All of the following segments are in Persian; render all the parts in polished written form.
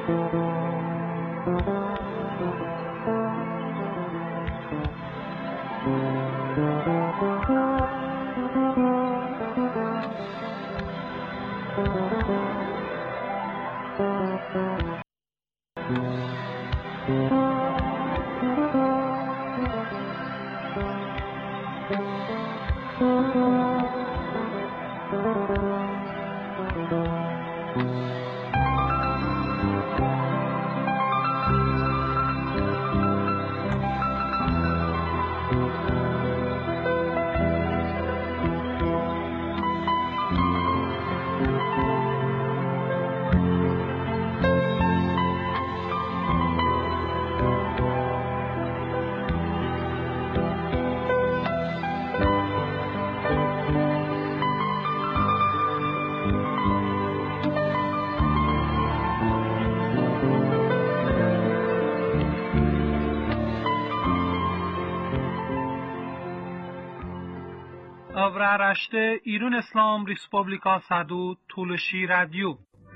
Avraaraşte İran İslam Respublika Sadu Tuluşi Radyo.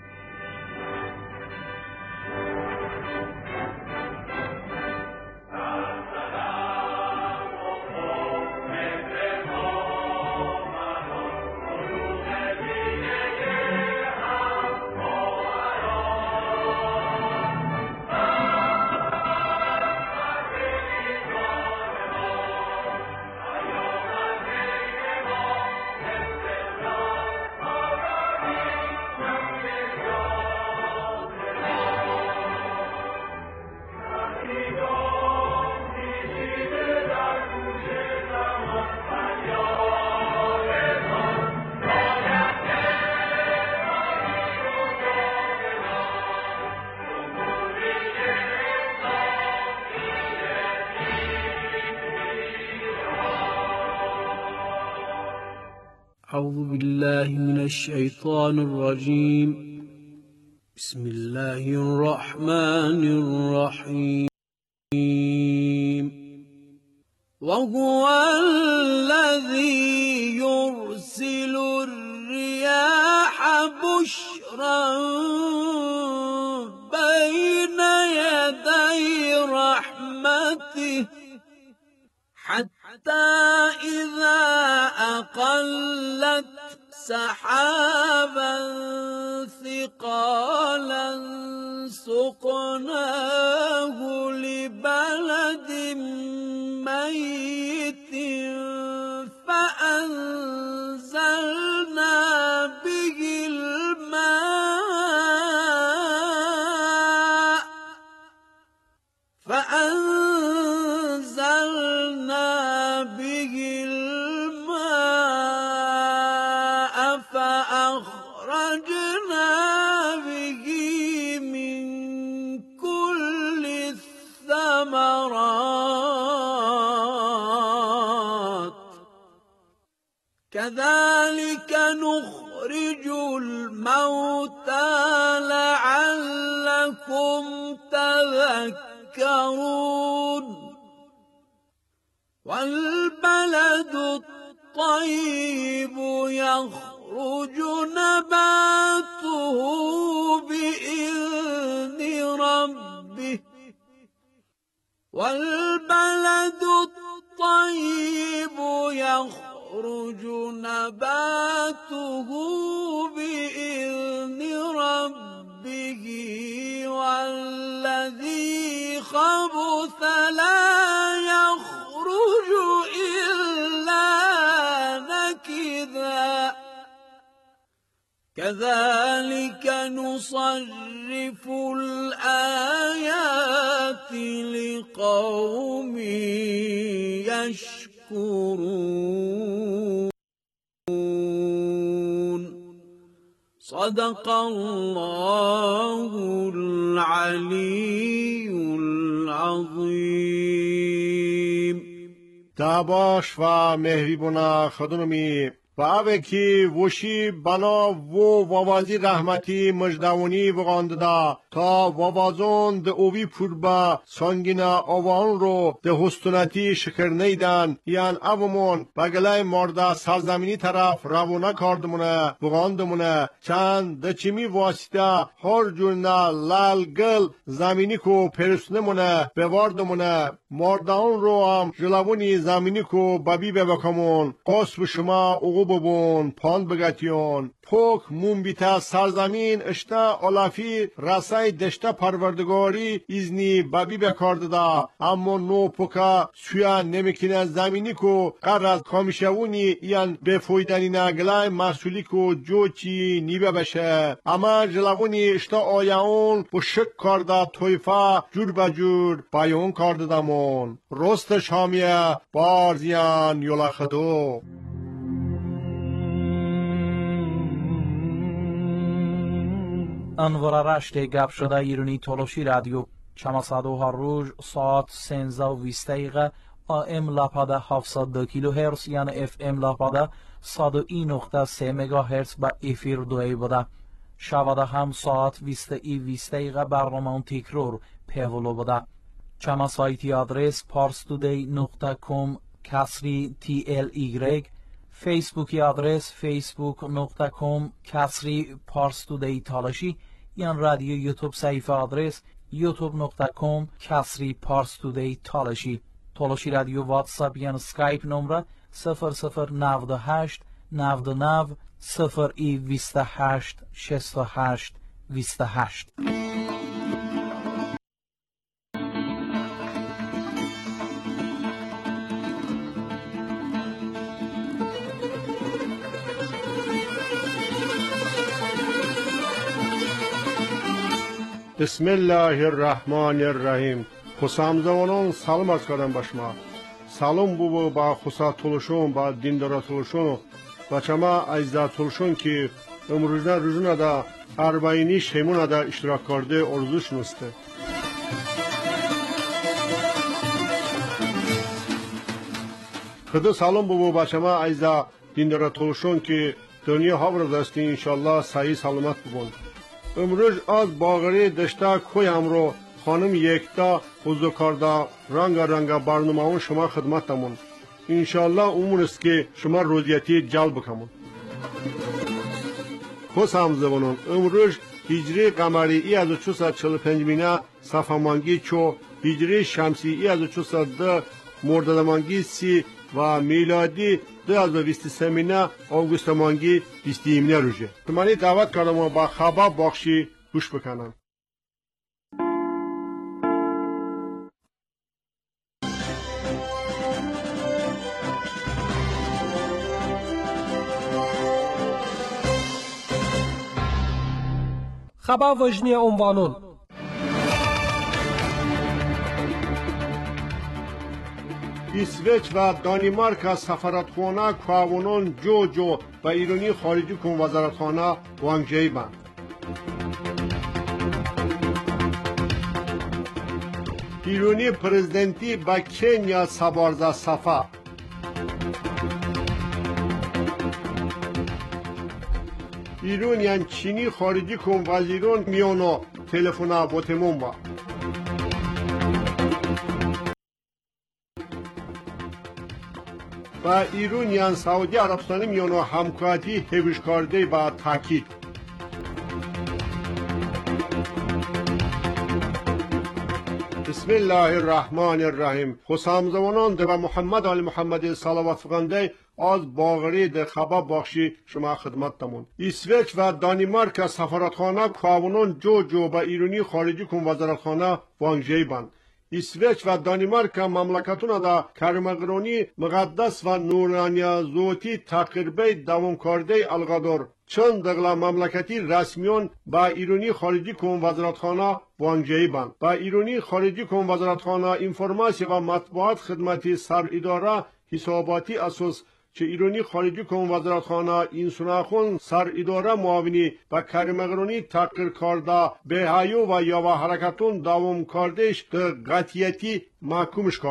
أعوذ بالله من الشيطان الرجيم. بسم الله الرحمن الرحيم. وهو الذي يرسل الرياح بشرا بين يدي رحمته حتى إذا أقلت سحابا ثقالا سقناه لبلد ميت فأنزلنا به الماء فأخرجنا به من كل الثمرات كذلك نخرج الموتى لعلكم تذكرون. والبلد الطيب يخرج نباته بإذن ربه والبلد الطيب يخرج نباته بإذن ربه والذي خبث لا يخرج إلا نكدا كذلك نصرف الآيات لقوم يشكرون. صدق الله العلی العظیم. دعواش و مهریبونا خودنومی و اوه که وشی بنا و ووازی رحمتی مجدونی بغانده تا ووازون ده اوی پوربا سانگینا آوان رو ده هستونتی شکر نیدن یعن اومون بگلای مرده سرزمینی طرف روانه کاردمونه بغاندمونه چند ده چیمی واسطه هر جورنا لال گل زمینی کو پرسنمونه بواردمونه مردان رو هم جلوونی زمینی کو ببی ببکمون قصب شما اوغو ببون پاند بگتیون پوک مومبیتا سرزمین اشتا علافی رسای دشتا پروردگاری ایزنی ببی بکارده دا اما نو پوکا سویا نمیکنه زمینی کو قرد کامیشوونی یان بفویدنی نگلای مسئولی کو جو چی نیبه بشه اما جلوونی اشتا آیاون بو شک کارده تویفا جور بجور بایون کارده دامون رست شامیه بارزیان یولا خدو انوار رشته گپ شده ایرانی تولوشی رادیو چماسادو هر روز ساعت 13:20 دقیقه AM لاپاده 702 کیلو هرتز یعنی FM لاپاده 101.3 مگاهرتز با افیر دوی بوده. شواده هم ساعت 20:20 دقیقه برنامه تکرار پیولو بوده. چما سایتی آدرس parstoday.com کسری TLY فیسبوکی آدرس facebook.com کسری parstoday تالاشی یان رادیو یوتیوب صفحه آدرس youtube.com کسری parstoday تالاشی تالاشی رادیو واتساپ یان سکایپ نمره 0098 99 028 68 28. بسم الله الرحمن الرحیم خسام زمانان سلام از کردم باشما سلام بو با خسا تولشون با دیندارا تولشون و چما عزیزا تولشون که امروزنا روزنا دا اربعینی شیمون دا اشتراک کرده ارزوش نسته خدا سلام بو با چما عزیزا دیندارا تولشون که دنیا ها بردستی انشالله صحیح سلامت ببون امروز از باغری دشتا کوی همرو خانم یکتا حضور کرده رنگا برنامه شما خدمتمون انشالله امور است که شما روزیتی جلب کنم خوش همزبانان امروز هجری قمری 1445 مینه صفمانگی چو هجری شمسی 1402 مردادمانگی 30 و میلادی 2023 مینه آگوست مانگی 20 مینه روزه منی دعوت کردم و با خبر بخشی گوش بکنم خبر وجنی عنوانون اسویچ و دانمارک سفارتخانه قوانون جو و ایرانی خارجی کن وزارتخانه وانگجی بند ایرانی پرزیدنتی با کنیا سبارزه صفا ایرانیان چینی خارجی کن وزیران میانو تلفن بوتمون با و ایرانیان سعودی عربستانی میانو همکاری حفظ کرده با تاکید بسم الله الرحمن الرحیم خسام زمانان و محمد آل محمد صلوات فغنده از باغری ده خبر بخشی شما خدمتتمون اسویچ و دانمارک سفارتخانه قوانون جو با ایرانی خارجی کن وزارتخانه وانگجی بند اسویچ و دانمارک مملکتون دا کرمقرونی مقدس و نورانی زوتی تقریبی دوام کرده القدر چند دقلا مملکتی رسمیون با ایرانی خارجی کن وزارتخانه وانگجی بند با ایرانی خارجی کن وزارتخانه انفرماسی و مطبوعات خدمتی سر اداره حساباتی اساس که ایرانی خارجی کن وزارتخانه این سناخون سر اداره معاونی و کرمقرونی تقریر کرده به هایو و یا و حرکتون دوام کردش ده قطعیتی محکومش کرده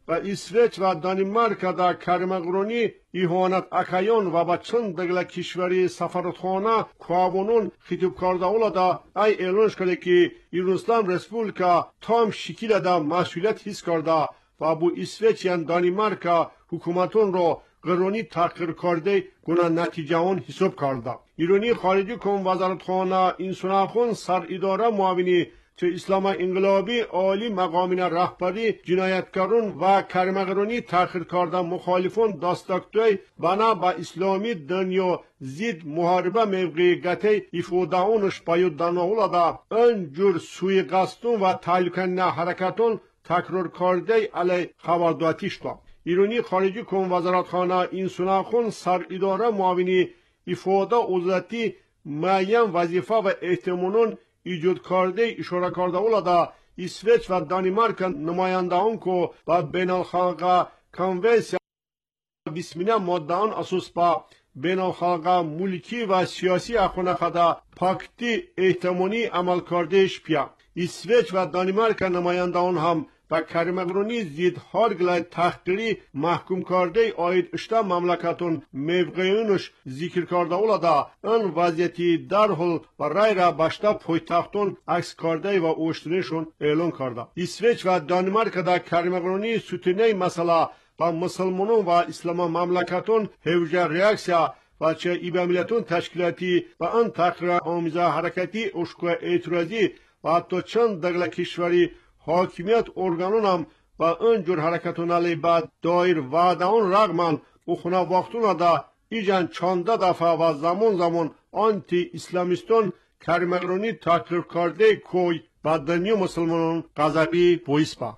و اسویچ و دانمارک در کرمغرونی ایهانت اکایون و با چند دگل کشوری سفارتخانه کوابونون خطاب کرده اولا ای اعلانش کرده که ایرانستان رسپولیکا تام شکل دا مسئولیت حس کرده و بو اسویچ یا دانمارک حکومتون رو قرونی تحقیر کرده گناه نتیجه اون حساب کرده. ایرانی خارجی کن وزارتخانه این سناخون سر اداره معاونی چه اسلام انقلابی عالی مقامین رهبری جنایتکارون و کرمغرونی تأخیر کرده مخالفون دستکتوی بنا با اسلامی دنیا زید محاربه موقعی گته ایفوده اونش باید دانولا دا انجور سوی قصدون و تعلیقن حرکتون تکرار کرده علی خبرداتی شد. ایرانی خارجی کن وزارتخانه این سناخون سر اداره معاونی ایفوده اوزاتی معین وظیفه و احتمالون ایجاد کرده اشاره کرده اولا اسویچ و دانمارک نماینده اون که با بین الخلقه کنوینسیون 20 ماده اون اساس با بین الخلقه ملکی و سیاسی اخونه خدا پاکتی احتمالی عمل کرده شپیا. اسویچ و دانمارک نماینده اون هم با کرمغرونی زید هارگلای تحقیری محکوم کرده آید اشتا مملکتون موقعونش ذکر کرده اولا ان وضعیتی درحال و رای را باشتا پایتختون عکس کرده و اوشتونشون اعلان کرده. اسویچ و دانمارک در کرمغرونی ستونه مسئله با مسلمانون و اسلام مملکتون هوجه ریاکسیا و چه ایبامیلتون تشکیلاتی و ان تحقیر آمیزه حرکتی اشکو اعتراضی و حتی چند دگل کشوری حاکمیت ارگانون هم با انجور حرکتون علی بعد دایر وعده اون رغمن اخونه وقتون دا ایجان چانده دفعه و زمان آنتی اسلامیستون کرمغرونی تحقیر کرده کوی با دنیا مسلمانون غضبی بویس با.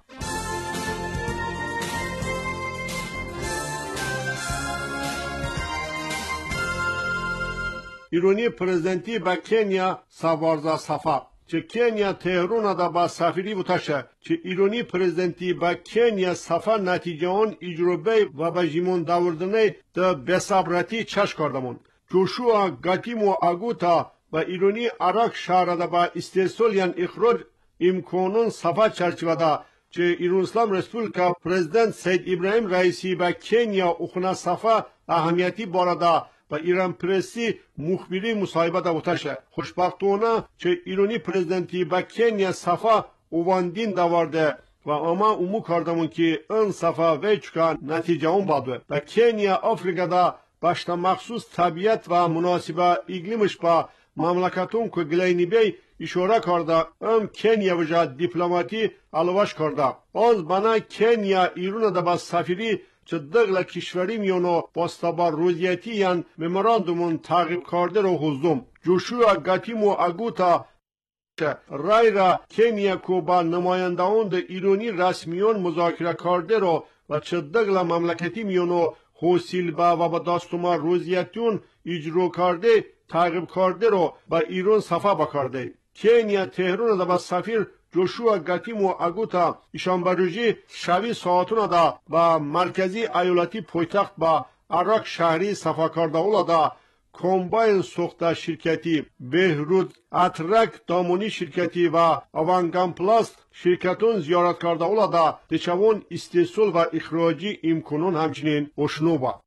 ایرانی پرزیدنتی با کنیا سوارزا سفر چه کنیا تهران دا با سفیری بوتاشه چه ایرانی پرزیدنتی با کنیا سفر نتیجه آن اجربه و با جیمون داوردنه دا بسابرتی چش کردمون. جوشوا گاتیمو آگوتا و ایرانی عراق شهر دا با استحصال اخراج امکانون سفر چرچوه دا چه ایران اسلام رسپولیکا پرزیدنت سید ابراهیم رئیسی با کنیا اخونه سفر اهمیتی بارده و ایران پرسی مخبری مصاحبه دا بوتاشه. خوشبختانه چه ایرانی پرزیدنتی با کنیا سفر اواندین داورده و اما امو کردمون که این سفر ویچکا نتیجه اون باده. و کنیا افریقا دا باشتا مخصوص طبیعت و مناسبه اقلیمش با مملکتون که گلینی بی اشاره کرده ام کنیا وجه دیپلماتی علواش کرده. از بنا کنیا ایران دا با سفیری چه دغل کشوری میونو باستابا روزیتی یان مموراندومون تعقیب کرده رو حضوم. جوشوا گاتیمو آگوتا رای را کنیا کو با نماینده اون ده ایرانی رسمیون مذاکره کرده رو و چه دغل مملکتی میونو حوصیل با و با داستوما روزیتیون اجرو کرده تعقیب کرده رو با ایران صفا بکرده. کنیا تهران دا با سفیر جوشوا گاتیمو آگوتا ایشانبروژی شوی ساعتون دا با مرکزی ایالتی پایتخت با عراق شهری صفا کرده اولا دا کمباین سوخته شرکتی بهرود اترک دامونی شرکتی و اوانگام پلاست شرکتون زیارت کرده اولا دا دچوان استحصال و اخراجی امکانون همچنین اشنو با.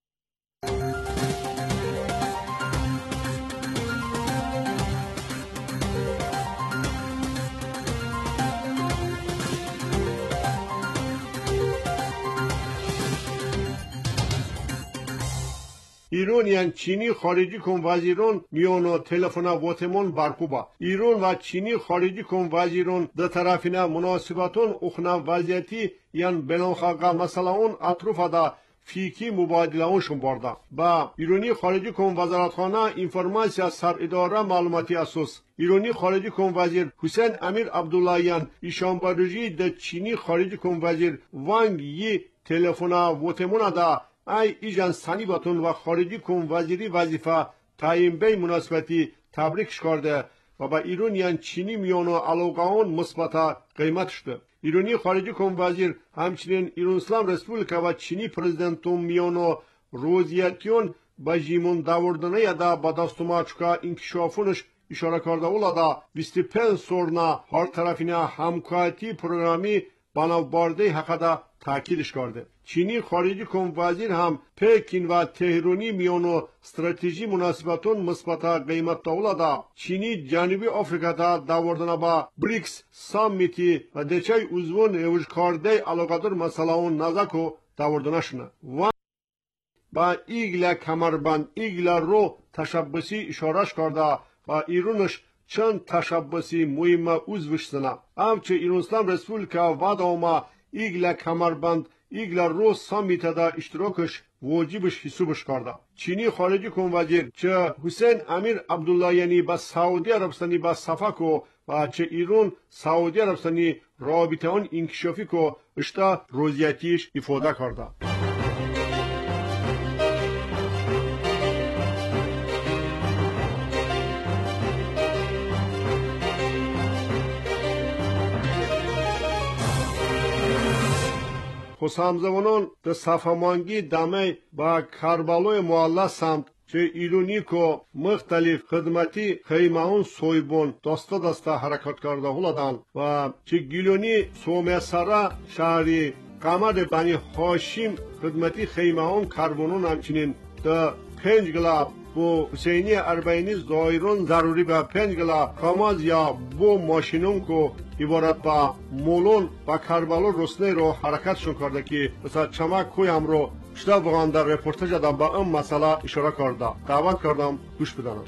ایران چینی خارجی کن وزیران میانو تلفن واتمون برکوبا. ایران و چینی خارجی کن وزیران دو طرفینه مناسبتون اخنا وضعیتی یان بینالخلقه مسئله اون اطروف دا فیکی مبادله اونشون برده. با ایرانی خارجی کن وزارتخانه اینفرماسیا سر اداره معلوماتی اساس ایرانی خارجی کن وزیر حسین امیر عبداللهیان ایشانبروژی د چینی خارجی کن وزیر وانگ یی تلفن واتمون دا ای ایجان سانی باتون و خارجی کن وزیری وظیفه تعیین بی مناسبتی تبریکش کرده و با ایرانیان چینی میانو علاقه آن مثبت قیمت شده. ایرانی خارجی کن وزیر همچنین ایران اسلام رسپولیکا و چینی پرزیدنتون میانو روزیتیون با جیمون داوردنه یا دا با دستوما چکا انکشافونش اشاره کرده اولا دا 25 سورنا هر طرفینه همکاتی پروگرامی بناو بارده حقا دا تاکیدش کرده. چینی خارجی وزیر هم پکین و تهرانی میانو استراتژی مناسبتون مثبت قیمت دولدا چینی جنوبی آفریقا دا داوردن با بریکس سامیتی و دچای عضوون اوج کارده علاقادر مسئله نزاکو داوردنشونه و با ایگل کمربند ایگل رو تشبسی اشارش کرده و ایرونش چند تشبسی مهم عضوش سنه همچه ایران اسلام رسپولیکا واداما ایگل کمربند ایگل رو سامیت دا اشتراکش واجبش حسابش کرده. چینی خارجی وزیر چه حسین امیر عبداللهیانی با سعودی عربستانی با صفا و چه ایران سعودی عربستانی رابطه آن انکشافی کو اشتا روزیتیش افاده کرده. همزمانان در صفامانگی دمه با کربالای معلا سمت چه ایرونی که مختلف خدمتی خیمهون سویبون دسته حرکت کرده هلدن و چه گیلونی سومسره شهری قمر بنی هاشم خدمتی خیمهون کربونون همچنین در 5 گلا بو حسینی اربعینی زایرون ضروری به 5 گلا کاماز یا بو ماشینون که عبارت با مولون و کربالو رسنه رو حرکتشون کرده که مثلا چمک کوی هم رو شده بگان در رپورتاج دادم با این مسئله اشاره کرده. دعوت کردم گوش بدانم.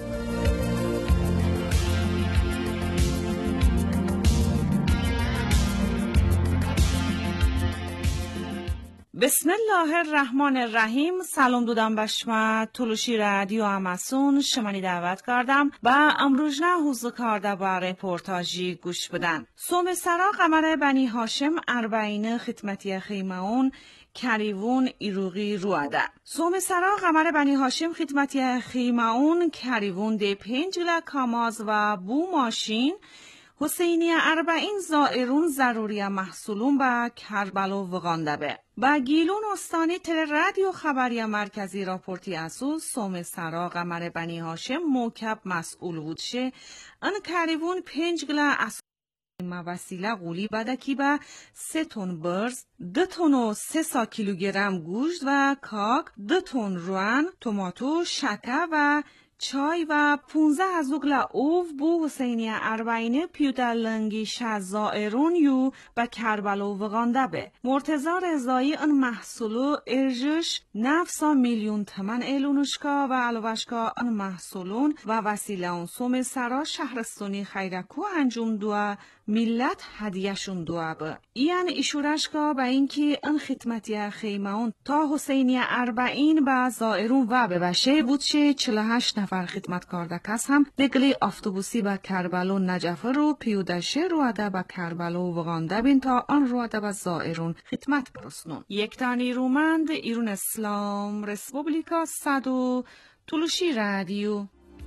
بسم الله الرحمن الرحیم. سلام دودم بشما تلوشی رادیو اماسون شمانی دعوت کردم و امروزنه حضور کرده با رپورتاجی گوش بدن. سوم سرا قمر بنی هاشم اربعین خدمتی خیمهون کریوون ایروغی رواده. سوم سرا قمر بنی هاشم خدمتی خیمهون کریوون ده 5 گلا کاماز و بو ماشین حسینی اربعین زائرون ضروری محصولون به کربلا وغانده به. با گیلون استانی تل رادیو خبری مرکزی راپورتی اسو سوم سرا قمر بنی هاشم موکب مسئول بودشه ان کریوون 5 گلا اس وسیله قولی بدکی به 3 تن برز 2 تن و 3 کیلوگرم گوشت و کاک 2 تن روان توماتو شکر و چای و 15 گلا اوو بو حسینی اربعینه پیوده لنگی شزائرون یو به کربلا وغانده به. مرتضی رضایی ان محصولو ارجش 900 میلیون تومان ایلونشکا و علوشکا ان محصولون و وسیله اون سوم سرا شهرستانی خیرکو انجام دوه ملت هدیهشون دوه به. این ایشورشکا به اینکه ان خدمتی خیمهون تا حسینی اربعین به زائرون و ببشه بودشه 48 نفر خدمت کرده کس هم دگلی اتوبوسی به کربلا نجفه رو پیودشه رواده به کربلا وغانده بین تا آن رواده به زائرون خدمت برسنون. یک تانی رومند ایران اسلام رسپوبلیکا صدو تلوشی رادیو.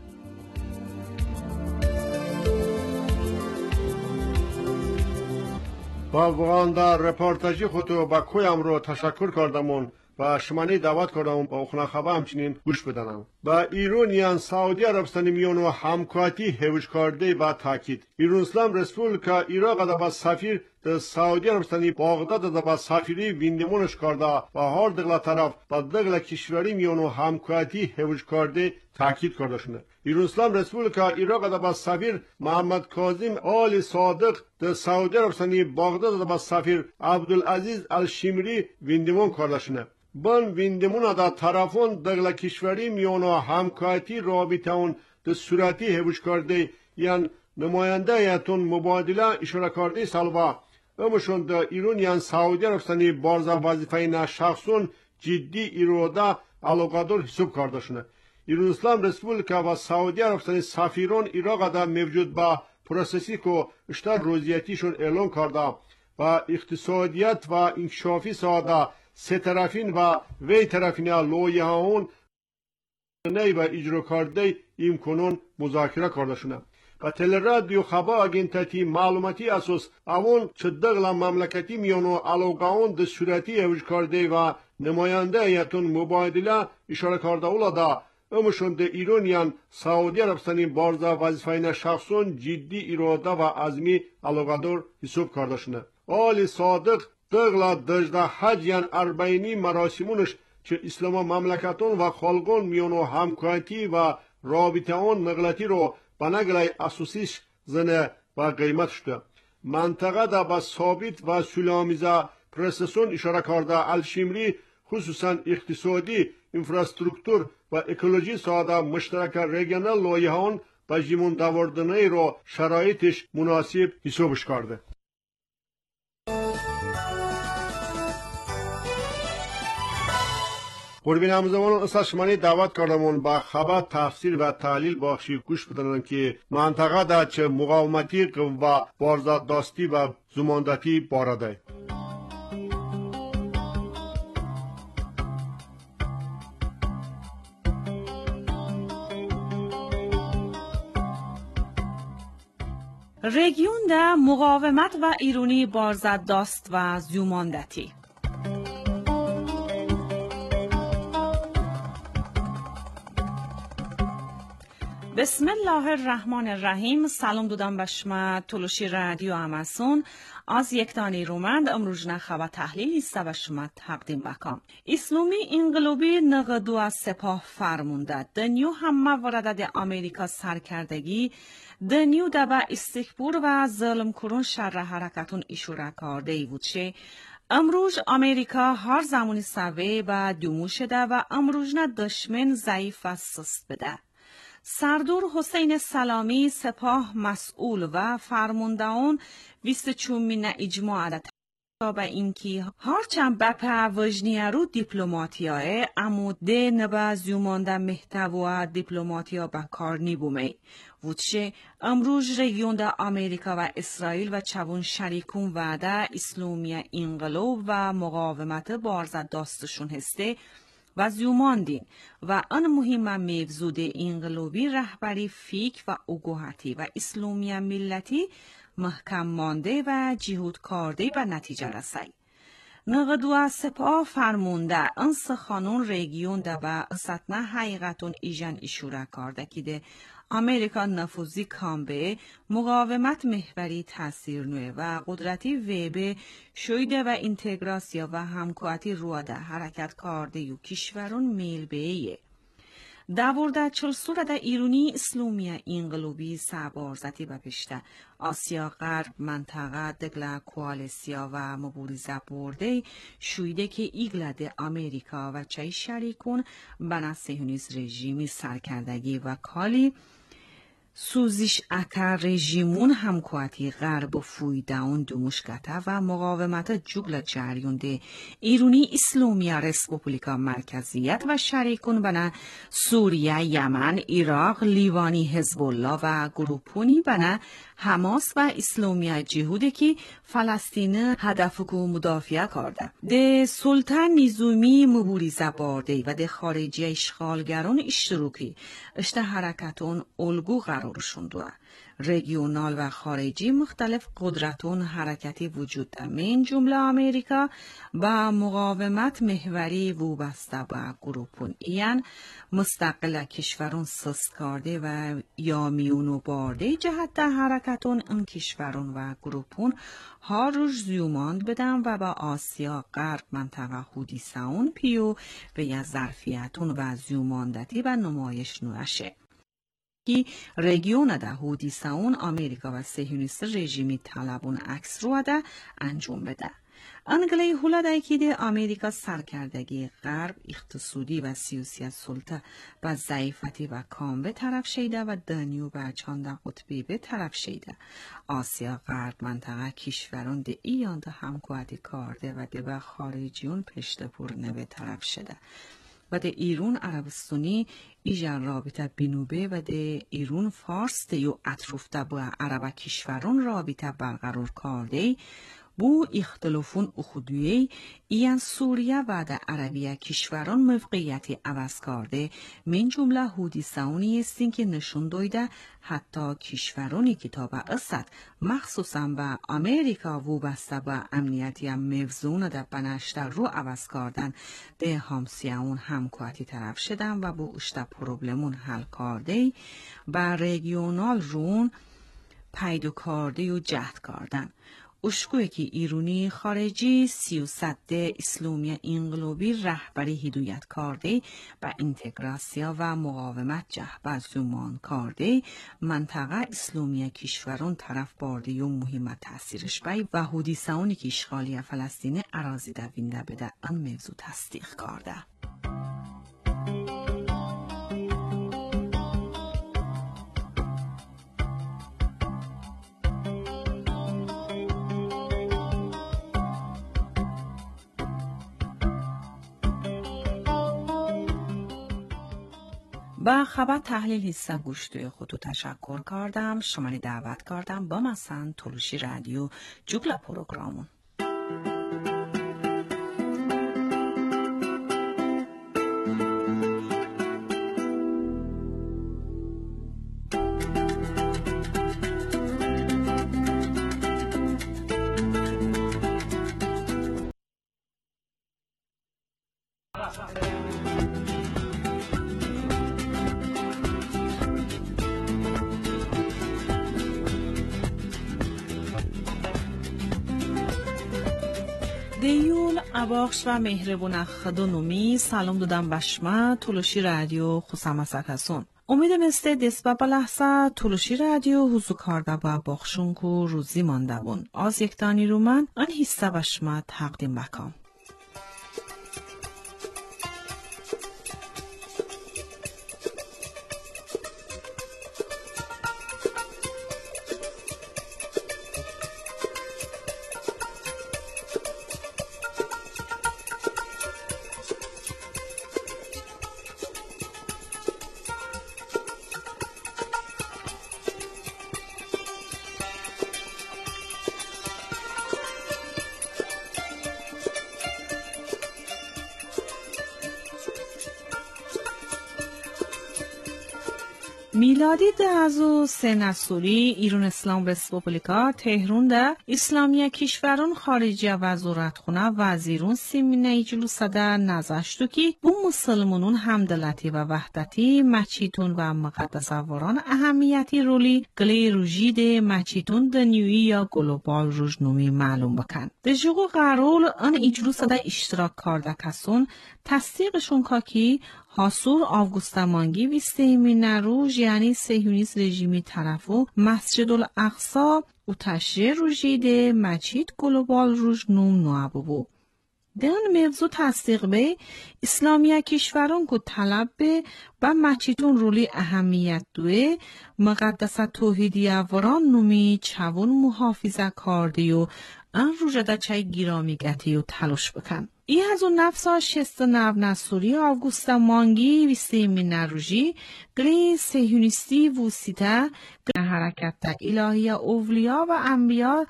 با وغانده رپورتاجی خودو با کویم رو تشکر کردمون و شمانی دعوت کردم با اخنا خبر همچنین گوش بدنم. با ایرانیان سعودی عربستانی میونو همکاتی هوش کرده با تاکید. ایران اسلام رسپولیکا عراق دا با سفیر در سعودی عربستانی بغداد دا با سفیری ویندمونش کرده و هر دغلا طرف با دغلا کشوری میونو همکاتی هوش کرده تاکید کرده شده. ایران اسلام رسپولیکا عراق دا با سفیر محمد کاظم آل صادق در سعودی عربستانی بغداد دا با سفیر عبدالعزیز الشمری ویندمون کرده شده. بان ویندمون دا طرفون دغلا کشوری میونو همکاتی رابطه اون در صورتی هوش کرده یعنی نماینده یتون مبادله اشاره کرده سالبا امشون در ایران یعنی سعودی عربستانی بارزا وظیفه نه شخصون جدی اراده علاقادر حساب کرده شده. ایران اسلام رسپولیکا و سعودی عربستانی سفیران عراق دا موجود با پروسسی که اشتر روزیتیشون اعلان کرده و اقتصادیت و انکشافی ساده سه طرفین و وی طرفین لایه هاون نی و اجرا کرده امکنون مذاکره کرده شده. و تل رادیو خبر اگنتاتی معلوماتی اساس اون چه دغلا مملکتی میانو علاقاون در صورتی اوج کرده و نماینده یتون مبادله اشاره کرده اولادا امشون در ایرانیان سعودی عربستانی بارزا وظیفه شخصون جدی اراده و عزمی علاقادر حساب کرده شده. آل صادق دغلا دجدا حجیان اربعینی مراسمونش چه اسلام مملکتون و خلقون میونو همکاتی و رابطه اون نقلتی رو بنگلای اسوسیش زنه و قیمت شده. منطقه دا با ثابت و سلامیزه پرسسون اشاره کرده الشمری خصوصا اقتصادی، انفراسترکتور و اکولوژی ساده مشترک ریگنال لایه‌هان با جیمون داوردنه رو شرایطش مناسب حسابش کرده. قربین همزمان اساشمانی دعوت کردمون با خبر تفسیر و تحلیل بخشی گوش بدنن که منطقه دا چه مقاومتی و بارزاد داستی و زماندتی بارده. رژیون ده مقاومت و ایرونی بارزد داست و زیوماندتی. بسم الله الرحمن الرحیم. سلام دودم بشما تلوشی رادیو اماسون از یک دانی رومند امروز خبر تحلیل است و شما تقدیم بکم. اسلامی انقلابی نقدو از سپاه فرمونده دنیو همه وردد امریکا سرکردگی دنیو دبا استکبور و ظلم کرون شر حرکتون اشاره کرده ای بود چه امروز امریکا هر زمانی سوی و دوموش ده و امروز نه دشمن ضعیف و سست بده. سردار حسین سلامی سپاه مسئول و فرماندهان 24 اجماع ده به اینکه هرچند بپا وجنیه رو دیپلوماتیای اموده نبا زیومانده محتوا دیپلوماتیا با کار نیبومه وچه امروز رژیون ده امریکا و اسرائیل و چوون شریکون وعده اسلامی انقلاب و مقاومت بارزد داستشون هسته و زیوماندین و آن مهم موضوع انقلابی رهبری فیک و اگوهتی و اسلامی ملتی محکم مانده و جهود کرده و نتیجه رسی. نقدو سپاه فرمونده انس خانون رژیون ده و ستنه حقیقتون ایجان اشاره کرده که ده امریکا نفوذی کامبه مقاومت محوری تاثیر نوه و قدرتی ویبه شویده و اینتگراسیا و همکاتی رواده حرکت کرده یو کشورون میل بیه. داورده چلسوره ده ایرونی اسلامی انقلابی سبارزتی بپشته آسیا غرب منطقه دگل کوالیسیا و مبارزه برده شویده که ایگل ده امریکا و چای شریکون بنا صهیونیست رژیمی سرکردگی و کالی سوزش اکر رژیمون همکواتی غرب و فویداون دومشگته و مقاومت جگل جریونده ایرونی اسلامی رسپوبلیکا مرکزیت و شریکون بنا سوریه، یمن، عراق، لیوانی، حزب الله و گروپونی بنا حماس و اسلامی جهوده که فلسطین هدفکو مدافع کرده. ده سلطان نظامی مبارزه برده و ده خارجی اشغالگران اشتراکی اشته حرکتون الگو قرار شنده. رژیونال و خارجی مختلف قدرتون حرکتی وجود داره من جمله امریکا با مقاومت محوری وابسته به گروپون این مستقل کشورون سست کرده و یا میونو بارده جهت حرکتون این کشورون و گروپون هر روز زیوماند بدن و با آسیا غرب منطقه هودیساون پیو به یا ظرفیتون و زیوماندتی و نمایش نوشه که رژیون ده هودیساون امریکا و صهیونیست رژیمی طلبون عکس رو ده انجام بده. انگلی هولا ده که ده امریکا سرکردگی غرب اقتصادی و سیاسی سلطه با ضعیفتی و کام به طرف شیده و دنیو و چانده قطبی به طرف شیده. آسیا غرب منطقه کشوران ده ایان ده همکواتی کرده و ده به خارجیون پشت پرنه به طرف شده. و ده ایرون عربستانی ایجان رابطه بینوبه و ده ایرون فارس ده یو اطروفته با عرب کشورون رابطه برقرار کرده بو اختلافون اخدویی ایان سوریه و ده عربیه کشوران موقعیتی عوض کرده من جمله هودیساونی استین که نشون دویده حتی کشورانی که تا به اسد مخصوصا به امریکا وابسته به امنیتی موزون ده بنشته رو عوض کردن ده همسیاون همکواتی طرف شدن و با اشته پروبلمون حل کرده به رژیونال رون پیدا کرده و جهد کردن. اشکوی که ایرونی خارجی سیوسده اسلامی انقلابی رهبری هدایت کرده و انتگراسیا و مقاومت جهبه زمان کرده منطقه اسلامی کشوران طرف برده و مهمت تاثیرش بای و حدیثانی که اشغالی فلسطین اراضی دوینده بده آن موضوع تصدیق کرده. با خبر تحلیل حصه گوشت خودو تشکر کردم. شما دعوت کردم با مثلا تلوشی رادیو جوگلا پروگرامون. دیول اباخش و مهربون خدونومی سلام دادم بشما تلوشی رادیو خسام سکسون. امیدم است دست با لحظه تلوشی رادیو حضور کرده با باخشون کو روزی مانده بون. از یک دانی رو من آن حصه بشما تقدیم بکم. میلادی ده سنسوری ایران اسلام رسپوبلیکا تهران ده اسلامی کشوران خارجی وزارتخونه وزیرون سیمینه جلوس ده نزاشتو که بو مسلمانون همدلتی و وحدتی مچیتون و مقدسواران اهمیتی رولی گلی روژی ده مچیتون دنیوی یا گلوبال روزنومی معلوم بکن. ده جوگو قرول ان اجلوس ده اشتراک کرده کسون تصدیقشون که حاصور آوگوستا مانگی و سیمینه روژ یعنی صهیونیست رژیمی طرفو مسجد الاقصی و تشریع روژیده مچید گلوبال روژ نوم نوابو بو. دن موضوع تصدیق به اسلامی کشوران کو طلب به و مچیتون رولی اهمیت دوه مقدسه توحیدی وران نومی چوون محافظه کردی و ان روژده چای گیرامی گتی و تلاش بکن. ای از اون نفسا شست نو نصوری آوگوستا مانگی و سیمینه روژی گلی صهیونیستی وسیطه گلی حرکت تا الهی اولیا و انبیا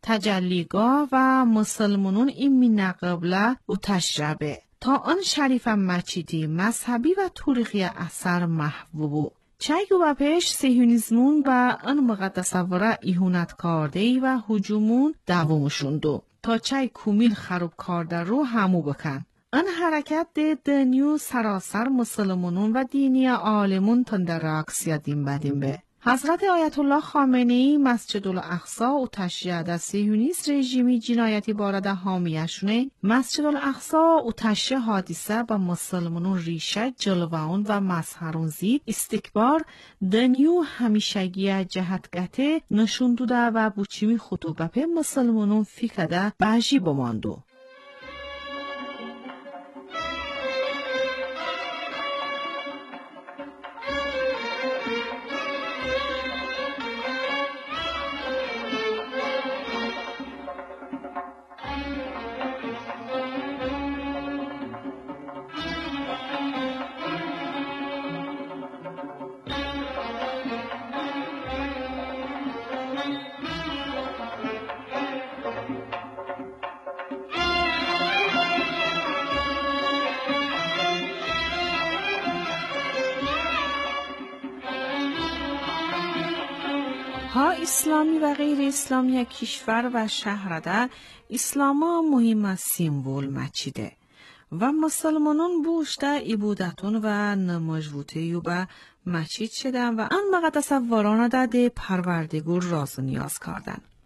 تجلیگاه و مسلمانون این مینه قبله و تشربه تا آن شریف مچیدی مذهبی و تاریخی اثر محبوبو. چایگو و پیش صهیونیسمون و آن مقدسواره ایهونت کرده و هجومون دوامشون دو تا چای کومیل خراب کرده رو همو بکن. آن حرکت ده دنیو سراسر مسلمانون و دینی عالمون تند راکسیا دین بدیم به. حضرت آیت الله خامنه‌ای مسجد الاقصی و تشییع ده صهیونیست رژیمی جنایتی بارد حامیشونه مسجد الاقصی و تشییع حادثه با مسلمانون ریشه جلوان و مظهرون زید استکبار دنیو همیشگی جهتگته نشون دوده و بوچیمی خطوبه به مسلمانون فکرده بجی بماندو. ها اسلامی و غیر اسلامی کشور و شهرده اسلام مهم سیمبول مچیده و مسلمانان بوشته عبادتون و نماجوته و مچید شدن و ان مقدسواران ده پروردگار راز نیاز کردن.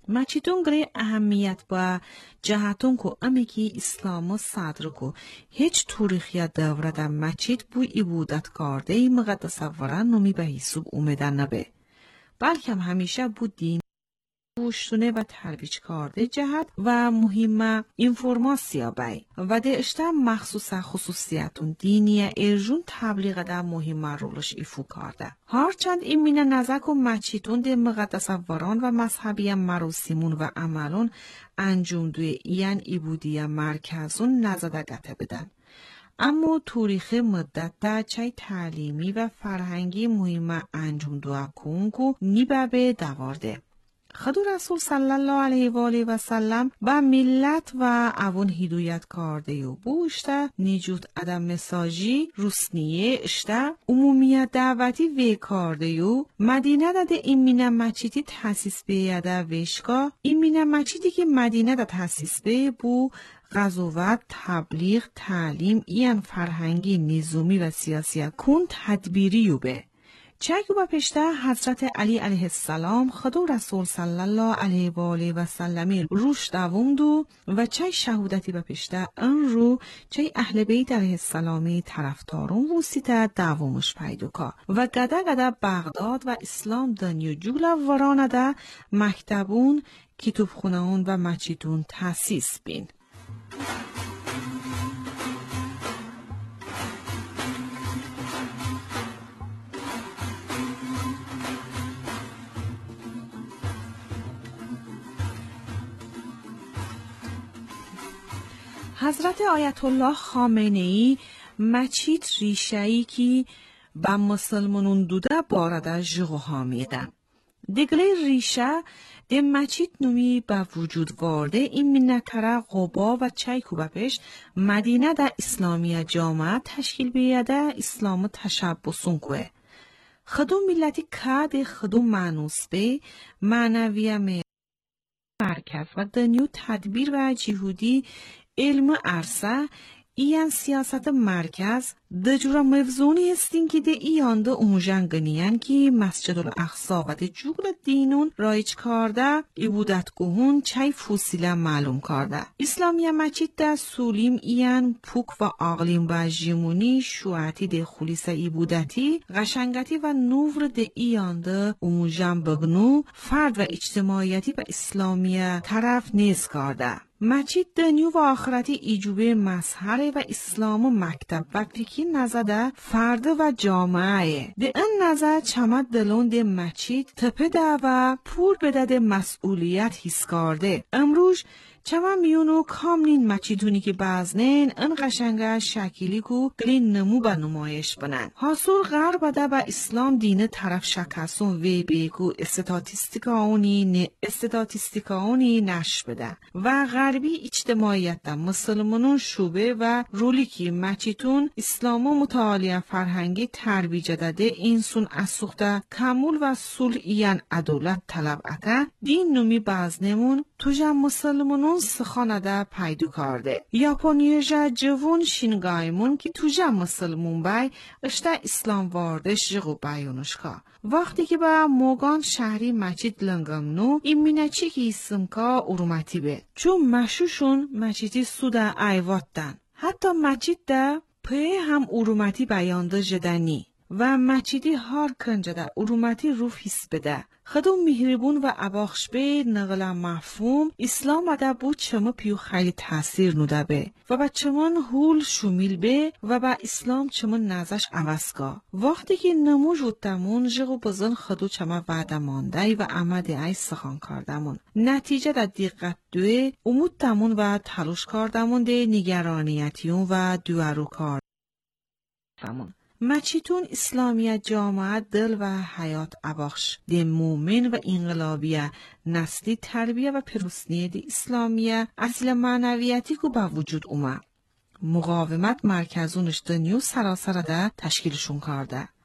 مچیتون گره اهمیت با جهتون کو امی که اسلام صدر کو هیچ تاریخی دوره در مچیت بو عبادت کرده ای مقدس ورن نمی به حساب اومدن نبه بلکه همیشه بو دین بوشتونه و ترویج کرده جهت و مهمه اینفورماسیا بای و ده اشتا مخصوصا خصوصیتون دینیه ارجون تبلیغ ده مهمه رولش ایفو کرده. هرچند این مینه نزک و مچیتون ده مقدس وران و مذهبی مراسمون و عملون انجام دوی این ایبودی مرکزون نزده گته بدن. اما تاریخ مدت دا چای تعلیمی و فرهنگی مهمه انجام دو کنکو نیبه دوارده. خدو رسول صلی الله علیه و آله و سلم با ملت و اوون هدایت کرده و بوشته نیجوت ادم مساجی روسنیه اشته عمومیت دعوتی وی کرده و مدینه داده این مینه مچیتی تحسیس بیاده ویشگاه این مینه مچیتی که مدینه دا تحسیس بی بو غزوات تبلیغ تعلیم این فرهنگی نظامی و سیاسی کن تدبیری و به چاکو با پشته حضرت علی علیه السلام خدو رسول صلی الله علیه و آله و سلمی روش دووندو و چای شهودتی با پشته ان رو چای اهل بیت علیه السلامی طرفدارون وسیته دوامش پیدا که و گده بغداد و اسلام دنیو جولا ورانده مکتبون کتابخونه‌ون و مسجدون تأسیس بین. حضرت آیت الله خامنه‌ای مچیت ریشه‌ای که با مسلمانون دوده بارده جغوها میدن. دگله ریشه ده مچیت نومی با وجود وارده این منکره غبا و چایکو بپش مدینه ده اسلامی جامعه تشکیل بیاده اسلام تشبسون کوه. خدو ملتی که خدو معنوس به معنوی مرکز و دنیو تدبیر و جهودی علم عرصه این سیاست مرکز دجورا مفزونی هستین که ده ایان ده اونجنگنیان که مسجد الاقصا و ده جوگل دینون رایج کرده عبودت گهون چای فوسیله معلوم کرده. اسلامی مچید ده سولیم این پوک و آقلیم و جیمونی شوعتی ده خلیص عبودتی غشنگتی و نور ده ایان ده اونجن بگنو فرد و اجتماعیتی و اسلامی طرف نیز کرده. مچید دنیو و آخرتی ایجوبه مظهر و اسلام و مکتب وقتی که نزده فرد و جامعه ده این نظر چمد دلون ده مچید تپه ده و پور بده ده مسئولیت حس کرده. امروز چما میونو کاملین مچیدونی که بازنین ان قشنگه شکیلی کو گلین نمو با نمایش بنن. حاصل غرب ده با اسلام دینه طرف شکستون وی بیگو استاتیستیکاونی نش بده و غربی اجتماعیت ده مسلمانون شوبه و رولی که مچیتون اسلام و متعالی فرهنگی ترویج داده این سون اسوخته کمول و صلح این عدالت طلب اکه دین نمی بازنمون توجه مسلمانون سخانه ده پیدا کرده. یاپونیجا جوون شینگایمون که توجه مسلمون بای اشته اسلام واردش جغو بیانشکا. وقتی که با موگان شهری مچید لنگمنو این مینه چی که اسم که ارومتی به. چون مشوشون مچیدی سوده ایوات دن. حتی مچید ده پی هم ارومتی بیانده جدنی. و مچیدی هار کنجه ده ارومتی رو حس بده. خدو مهربون و اباخش به نقل مفهوم اسلام ده بود چما پیو خیلی تاثیر نوده به و با چمان هول شمیل به و با اسلام چمان نازش عوضگاه. وقتی که نموج و تمون جغو بزن خدو چما وعده مانده و عمد ای سخان کردمون. نتیجه ده دقت دوه امود تمون و تلاش کردمون ده نگرانیتیون و دوارو کردمون. مچیتون اسلامی جامعه دل و حیات اباخش ده مومن و انقلابی نسلی تربیه و پروسنی ده اسلامی اصل معنویتی که با وجود اومد. مقاومت مرکزونش دنیو سراسر ده تشکیلشون کرده.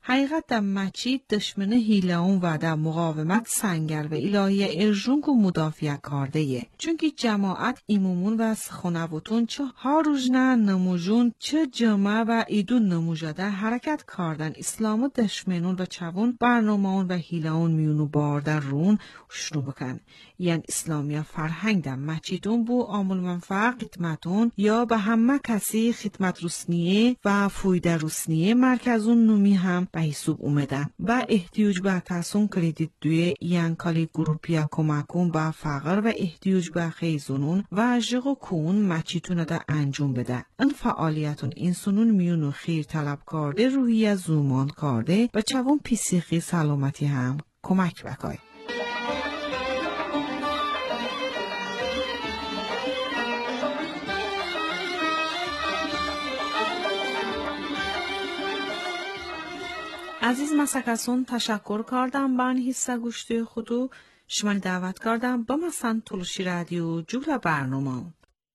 حقیقت در مچی دشمن هیلهون و در مقاومت سنگر و الهی ارژونگ و مدافع کارده چونکه جماعت ایمومون و سخونوتون چه هاروژنه نموژون چه جمعه و ایدون نموژده حرکت کاردن اسلام و دشمنون و چوون برنامهون و هیلهون میونو باردر رون شروع بکن. یعنی اسلامی فرهنگ در مچیتون بو آمول منفع خدمتون یا به همه کسی خدمت روسنیه و فویده روسنیه مرکزون نومی هم به حساب اومدن و احتیاج به تاسون کردید دوی یانکالی گروپیا کمکون با فقر و احتیاج به خیزونون و جغو کون مچیتون دا انجام بده. این فعالیتون انسانون میونو خیر طلب کرده روحی زومان کرده و چوون پیسیخی سلامتی هم کمک بکای. عزیز مسکسون تشکر کردم به این حصه گوشتی خودو شما دعوت کردم با مثلا تلوشی رادیو جولا برنامه.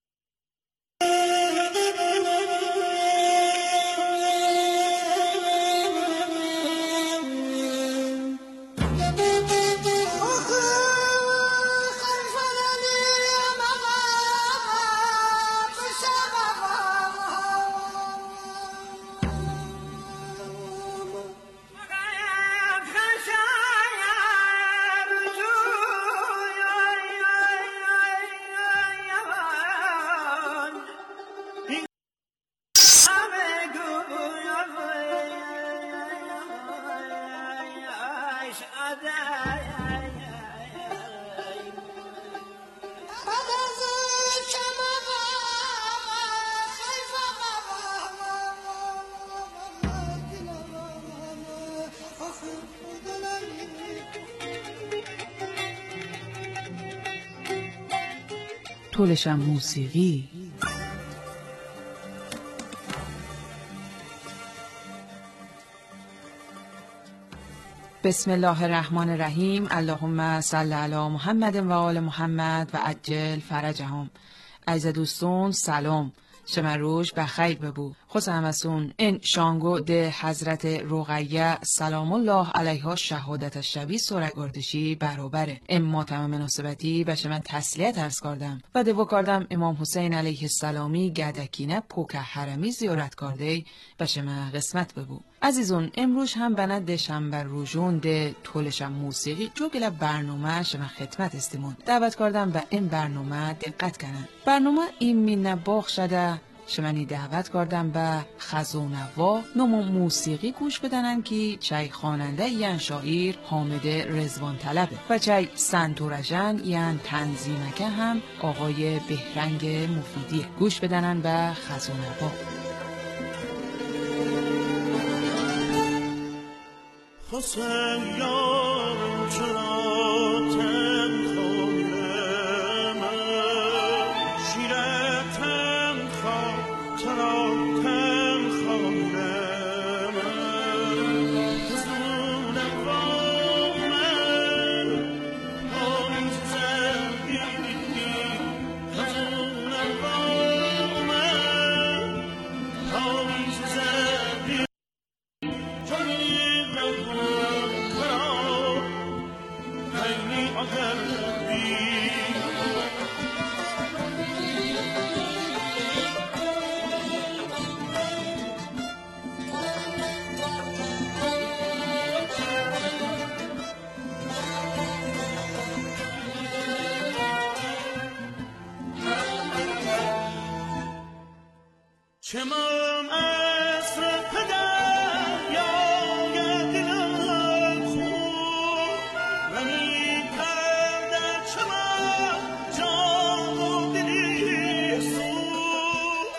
طولشم موسیقی بسم الله الرحمن الرحیم. اللهم صل علی محمد و آل محمد و عجل فرجهم. عزیز دوستان سلام، شما روز بخیر ببو. خوش همسون این شانگو ده حضرت رقیه سلام الله علیها شهادت شبی سوره گردشی برابره. اما تمام مناسبتی به شما تسلیت عرض کردم و دو کردم امام حسین علیه السلامی گدکینه پوک حرمی زیارت کرده به شما قسمت ببو. عزیزون امروز هم بنا دشنبه روزون ده طولشم موسیقی جوگل برنامه شما خدمت استیمون دعوت کردم به این برنامه دقت کنن. برنامه این مینه باخ شده شمانی دعوت کردم به خزونوا نمو موسیقی گوش بدنن که چای خواننده یان شاعر حامد رضوان طلبه و چای سنتورجن یان تنظیمکه هم آقای بهرنگ مفیدیه. گوش بدنن به خزونوا. حسین یارم چرا تن خونم شیره تن خون چرا تن خونم حسونم با من پاییز زندگی حسونم با من پاییز زندگی چمام اسر پدر یا دلم خون منی کرده چمام جان و دلی سون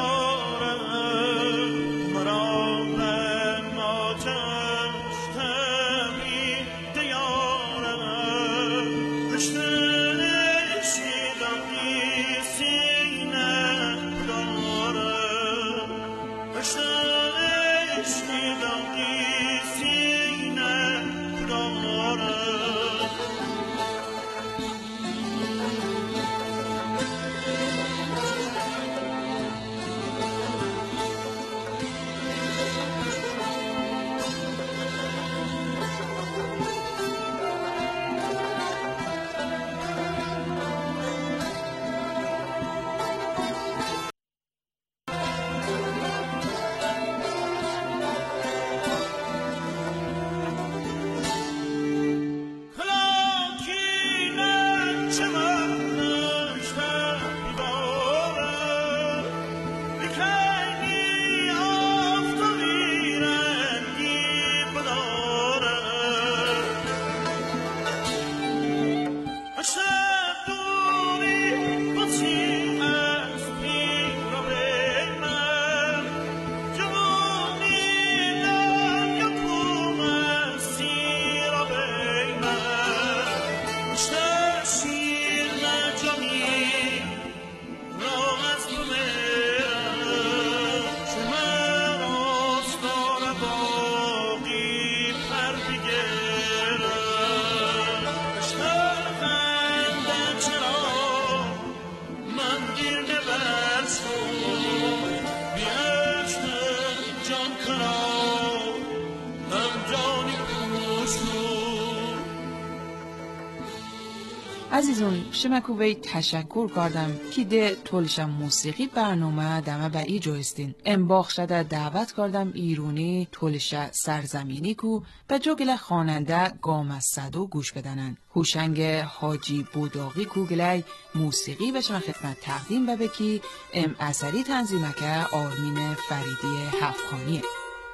مرا به ما جشته عزیزون شما وی تشکر کردم که ده تولشم موسیقی برنامه دمه به ای جوستین. ام شده دعوت کردم ایرونی تولش سرزمینی کو به جوگل خواننده گام صدو گوش بدنن. هوشنگ حاجی بوداغی کو گلی موسیقی بشم خدمت تقدیم ببکی ام اثری تنظیمکه آرمین فریدی هفخانیه.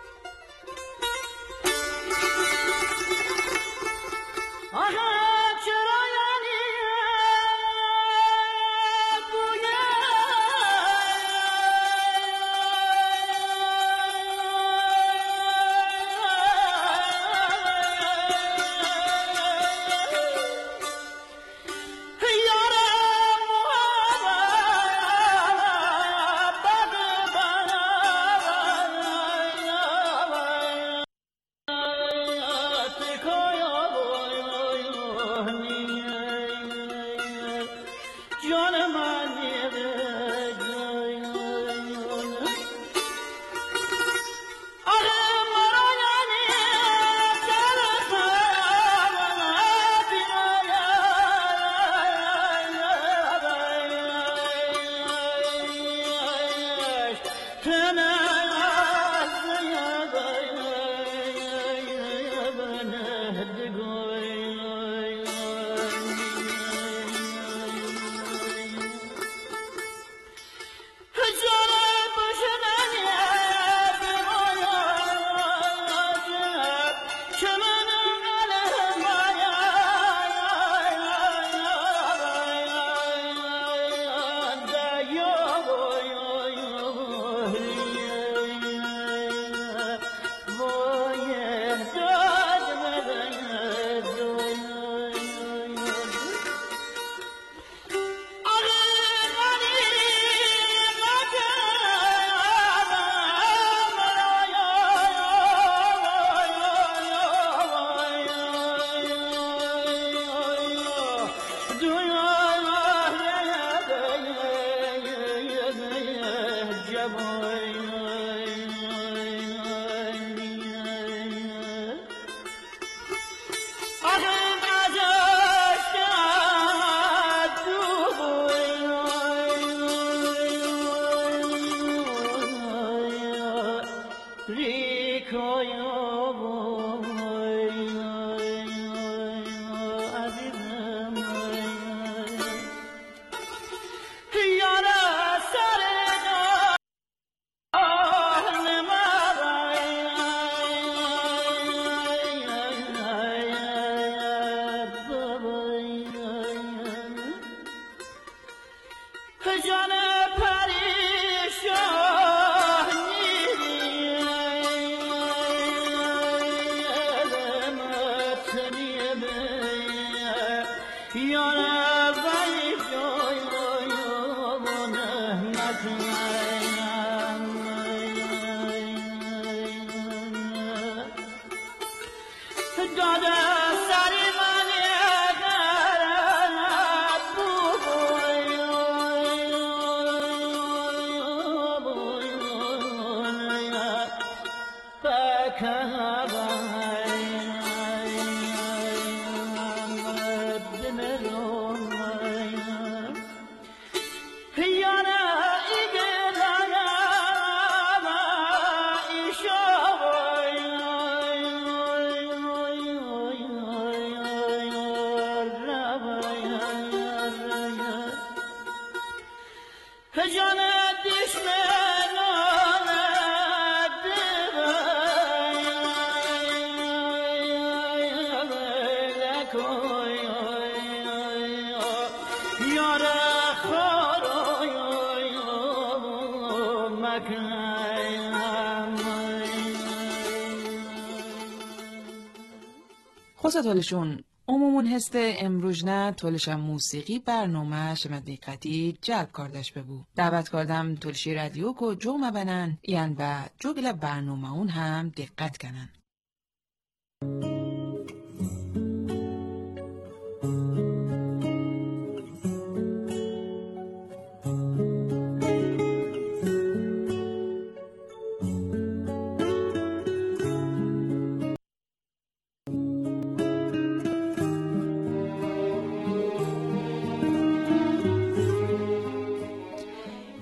خوصا تولشون عمومون هست امروزنه تولشم موسیقی برنامه شما دقتی جلب کردش ببو. دعوت کردم تولشی رادیو کو جو مبنن یعنی با جو گله برنامه اون هم دقت کنن.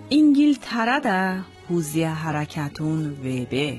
İngiltere'de Huziye Harekatun VB.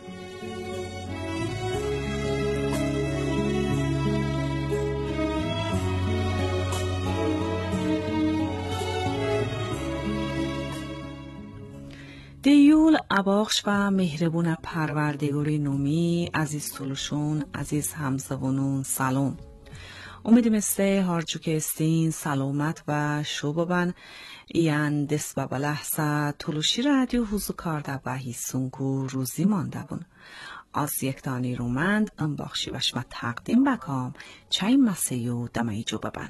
دیول اباخش و مهربون پروردگاری نومی، عزیز تولوشون، عزیز همزبانون، سلام. امیدیم استه هارچو که استین سلامت و شوبابن ایان دست بابا لحظه تولوشی رادیو حضور کرده و هیسونکو روزی مانده بون. از یک دانی رومند انباخشی وشما تقدیم بکام چای مسیو دمایی جو ببن.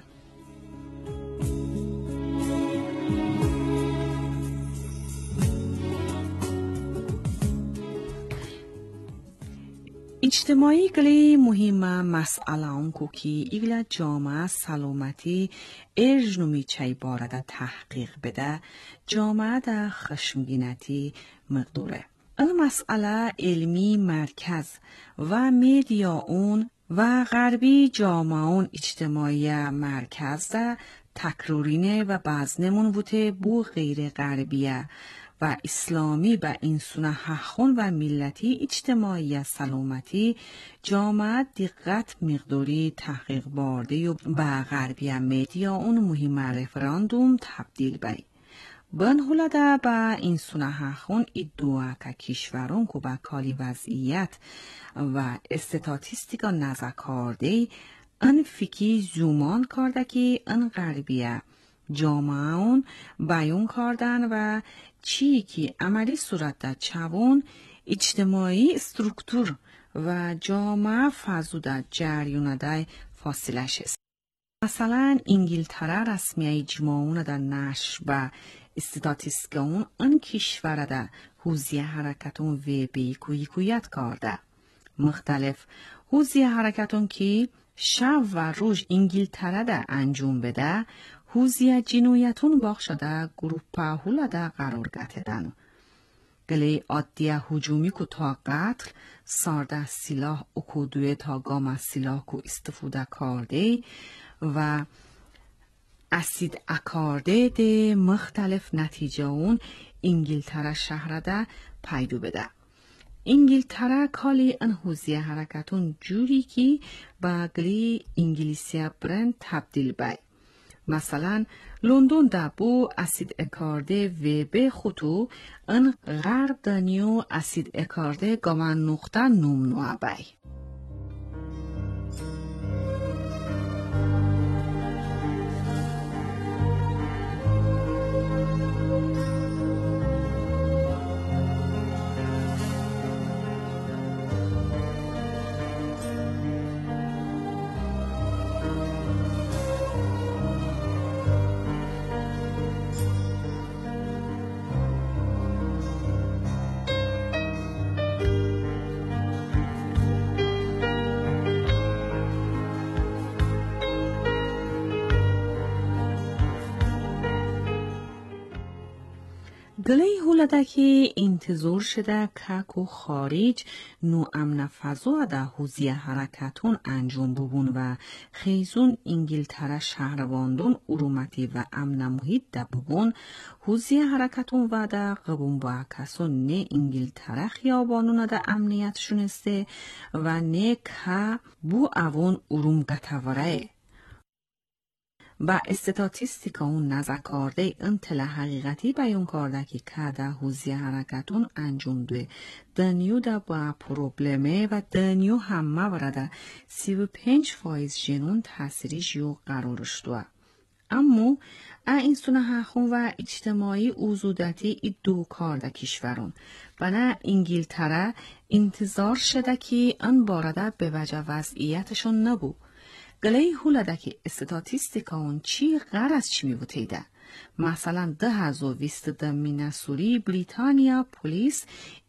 اجتماعی گلی مهمه مسئله اونکو کی ایگلا جامعه سلامتی ارجنومی چای بارده تحقیق بده جامعه ده خشمگینتی مقدوره. این مسئله علمی مرکز و میدیا اون و غربی جامعه اون اجتماعی مرکز ده تکرورینه و بزنمون بوده بو غیر غربیه و اسلامی و انسونه حخون و ملتی اجتماعی سلامتی جامعه دقت مقداری تحقیق بارده و به غربی میدیا اون مهم رفراندوم تبدیل بی. بنهولده به انسونه حخون ادعا که کشورون که به کالی وضعیت و استاتیستیکا نزکارده ان فکی زومان کرده که ان غربیه جامعه اون بیان کردن و چی که عملی صورت در چوون اجتماعی استرکتور و جامعه فضو در جریان در فاصلش است. مثلا انگلتره رسمیه اجماعون در نشر و استاتیستیکون ان کشور در حوزه حرکتون و بیکویت کرده. مختلف حوزه حرکتون که شب و روز انگلتره در انجام بده حوزه جنویتون باخشده گروپ هولا قرار گتدن. گلی عادیه هجومی که تا قتل سارده سلاح اکودوی تا گام سلاح که استفاده کرده و اسید اکارده ده مختلف نتیجه اون انگلتره شهرده پیدو بده. انگلتره کالی ان حوزه حرکتون جوری که با گلی انگلیسی برند تبدیل بای. مثلا لندن دابو اسید اکارده و به خطو ان غرب دانیو اسید اکارده گامان نقطه نمنوع بای. گلی هولده که انتظار شده که و خارج نو امن فضا ده حوزه حرکتون انجام ببون و خیزون انگلتره شهرواندون ارومتی و امن محیط ده ببون حوزه حرکتون و ده قبون با کسون نه انگلتره خیابانون ده امنیت شونسته و نه که بو اوون اروم گتوره. با استاتیستیکا اون نزکارده انتلا حقیقتی بیان کرده که که حوزه حرکتون انجام دوه دنیو دا با پروبلمه و دنیو همه ورده 35% جنون تاثیریش یو قرارش دوه. اما این سونه حخون و اجتماعی اوزودتی ای دو کرده کشورون. بنا انگلتره انتظار شده که ان بارده به وجه وضعیتشون نبو. گلی هولده که استاتیستیکا اون چی غیر از چی میبوتیده. مثلا 2020 مینسوری بریتانیا پولیس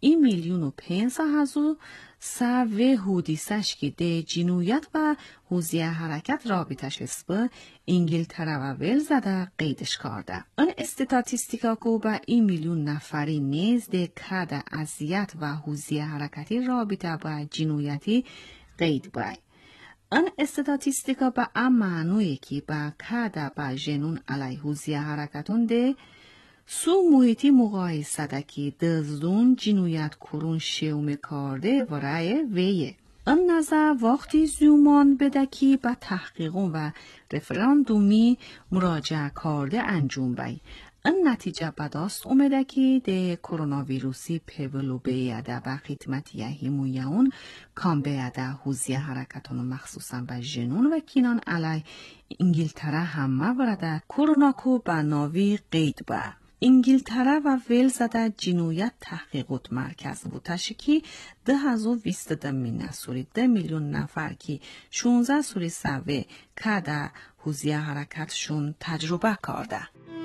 1,500,000 سوه حودیسش که ده جنویت و حوزه حرکت رابطش است به انگلتره و ویلز ده قیدش کرده. ان استاتیستیکا کو با 1,000,000 نفری نیز ده که ده اذیت و حوزه حرکتی رابطه با جنویتی قید بای. ان استاتیستیکا با معنوی که با که ده با جنون علی حوزه حرکتون ده سو محیطی مقایسدکی دزدون جنویت کرون شیوم کرده و رای ویه. این نظر وقتی زمان بدکی با تحقیقون و رفراندومی مراجعه کرده انجام بای. این نتیجه بداست اومده که ده کرونا ویروسی پیولو بیاده و خدمت یهیمویون کام بیاده حوزی حرکتون مخصوصا به جنون و کینان علی انگلتره همه ورده کرونا کو به ناوی قید با. انگلتره و ویلز ده جنویت تحقیقات مرکز بودش که 2020 مینه 10 میلیون نفر که 16 سوری سوه که ده حوزی حرکتشون تجربه کرده.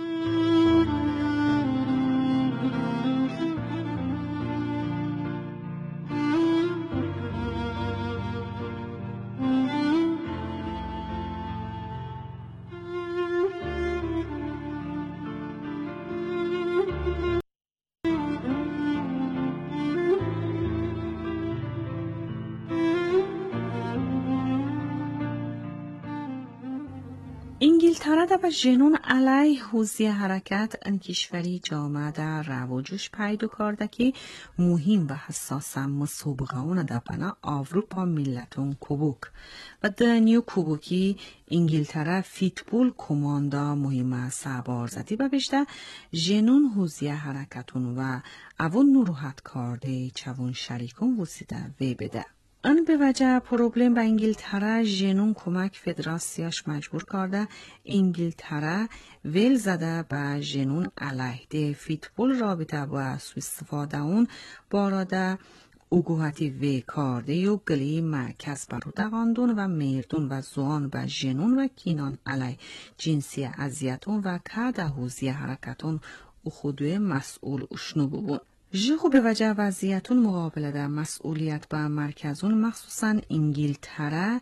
انگلتره ده و جنون علی حوزی حرکت ان کشوری جامعه ده رواجش پیدا کرده که مهم و حساس مسابقه ده بنا اروپا ملتون کوبوک و ده نیو کوبوکی انگلتره فیتبول کماندا مهم سبارزدی و بشته جنون حوزی حرکتون و اون نروحت کرده چون شریکون وسیده وی بده. آن به وجه پروبلم با انگلتره جنون کمک فدراسیاش مجبور کرده انگلتره ویل زده با جنون علیه فیتبول رابطه با سو استفاده اون باراده اوگوهتی وی کرده و گلی مرکز برو دقاندون و میردون و زوان با جنون و کینان علی جنسی ازیتون و کرده حوزی حرکتون او خودوی مسئول اشنو ببون. جیخو به وجه وضعیتون مقابله در مسئولیت با مرکزون مخصوصا انگلتره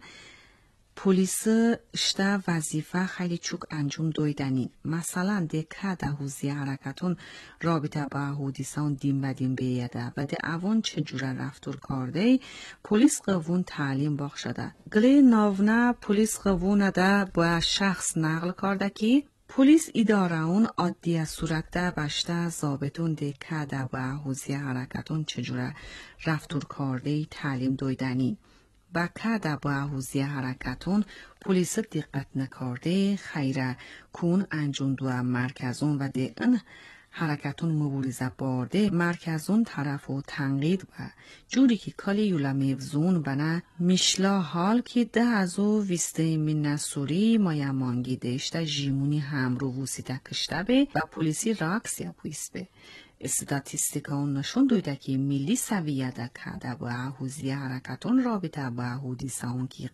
پلیس اشته وظیفه خیلی چوک انجام دویدنین. مثلا ده که حوزی حرکتون رابطه با حودیسان دیم و دیم بیاده و ده اوان چجوره رفتور کرده پلیس قوون تعلیم باخشده. گلی ناونه پلیس قوون ده با شخص نقل کرده که پلیس اداره اون عادی صورت ده بشته زابطون ده که ده با حوزی حرکتون چجوره رفتور کرده تعلیم دویدنی. با که ده با حوزی حرکتون پلیس دقت نکرده خیره کون انجام دو مرکزون و ده این حرکتون مبارزه بارده مرکزون طرف و تنقید و جوری که کالی یولا میوزون بنا میشلا حال که ده ازو ویسته من سوری مایا مانگی دشته جیمونی هم رو وسیده کشته به و پلیسی راکس یا پویس به. استاتیستیکا اون نشون دویده که ملی سویه ده که با حوزی حرکتون رابطه با حودیسه اون که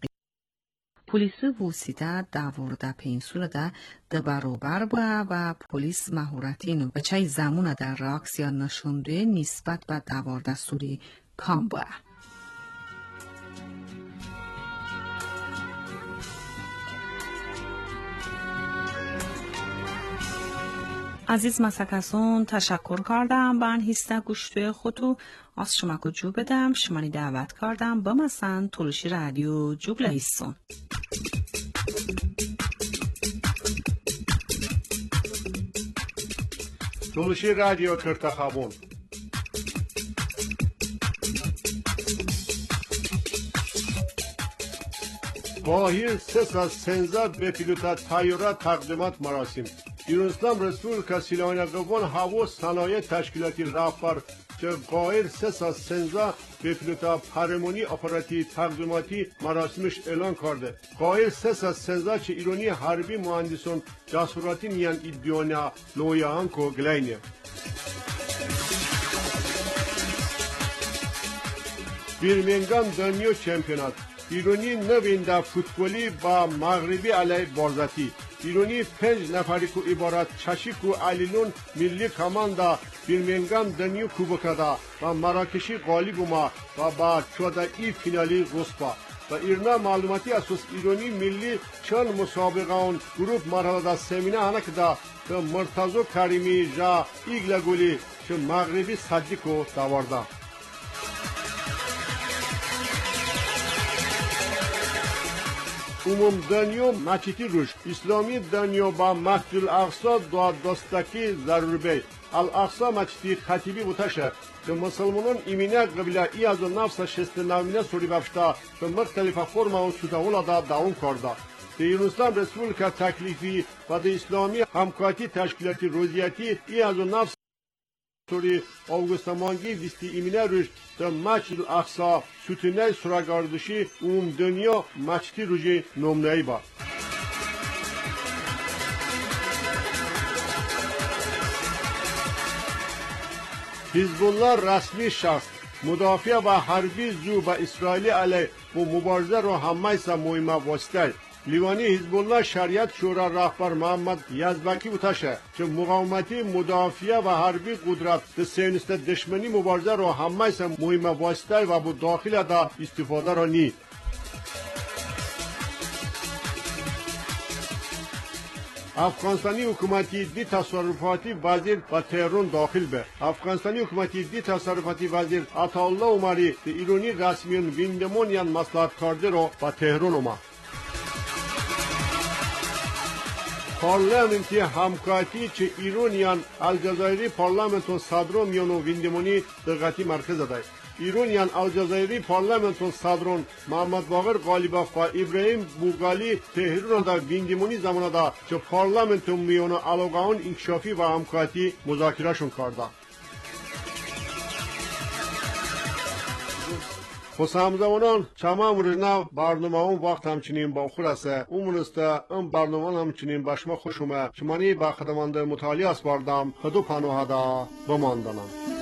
پلیس وسیده داورده پینسول ده برابر با و پلیس مهورتین و چای زمون در راکس یا نشونده نسبت به داورده سوری کام با. عزیز مسکسون تشکر کردم با این هسته گوشتوی خودو از شما که جو بدم شمانی دعوت کردم با مثلا تولوشی رادیو جوگله هستون. تولوشی رادیو کرتخابون قاهر 313 به پیلوت تایورا تقدیمات مراسم ایرانستان رسپوبلیکا سیلانی قوان هوا صنایع تشکیلاتی رهبر چه قاهر 313 به پیلوت پرمونی اپراتی تقدیماتی مراسمش اعلان کرده. قاهر 313 چه ایرانی حربی مهندسون جاسوراتی نیان ایدیونا لویان کو گلاینه. برمنگام دنیا چمپیونات ایرانی نوینده فوتبالی با مغربی علیه بارزاتی ایرانی 5 نفری که عبارت چشیک و علیلون ملی کماندا برمنگام دنیا کوبکادا و مراکشی غالب ما و با 14 فینالی غصبا و ایرنا معلوماتی اساس ایرانی ملی چند مسابقه اون گروپ مرحله دا سمینه هنکدا که مرتضی کریمی جا ایگلگولی که مغربی صدیکو داورده. عموم دنیا مچیتی روش اسلامی دنیا با مسجد الاقصا دستکی ضرور بی الاقصا مچیتی خطیبی بوتشه که مسلمانان ایمینه قبیله ای از 969 سوری بفشتا به مختلف فرم و سوتاولا دا داون کرده. در ایرانستان رسپوبلیکا تکلیفی و در اسلامی همکاتی تشکیلاتی روزیتی ای از 9 سوری آگوستمانگی ویستی ایمینه روش در مسجد الاقصا سوتنه سراغاردشی دنیا مچتی روژی نمنهی با. حزب الله رسمی شخص مدافع و حربی زو با اسرائیل علیه و مبارزه رو همه مهمه واسطه لیوانی حزب الله شریعت شورا رهبر محمد یزبکی بوتشه که مقاومتی مدافع و حربی قدرت به سینست دشمنی مبارزه رو همه مهمه واسطه و با داخل دا استفاده رو نی. افغانستانی حکومتی دی تصرفاتی وزیر و تهران داخل به افغانستانی حکومتی دی تصرفاتی وزیر عطاالله عمری دی ایرانی رسمیان ویندمونیان مصلحت کرده رو و تهران اومد. پارلمنتی همکاتی چه ایرانیان الجزایری پارلمنتون صدرون میانو ویندمونی دقتی مرکز داده. ایرانیان الجزایری پارلمنتون صدرون محمد باقر غالیباف و ابراهیم بوغالی تهران دا ویندمونی زمانه دا چه پارلمنتون میانو علاقهان انکشافی و همکاتی مذاکرهشون کرده. خود همزمانان چما مرجنا برنامه اون وقت همچنین با خود است امروزته اون برنامه همچنین با شما خوش اومد شمانی با خدمانده مطالعه اسپاردم خدو پناه دا بماندنم